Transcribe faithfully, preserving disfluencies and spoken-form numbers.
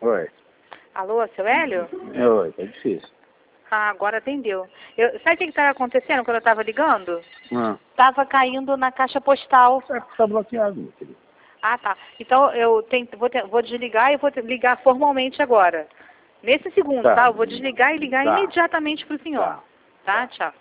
Oi. Alô, seu Hélio? Oi, tá difícil. Ah, agora atendeu. Eu, sabe o que estava acontecendo quando eu estava ligando? Ah. Estava caindo na caixa postal. É porque tá bloqueado, meu querido. Ah, tá. Então eu tento, vou, te- vou desligar e vou te- ligar formalmente agora. Nesse segundo, Tá. tá? Eu vou desligar e ligar Tá. imediatamente para o senhor. Tá. Tá? Tchau.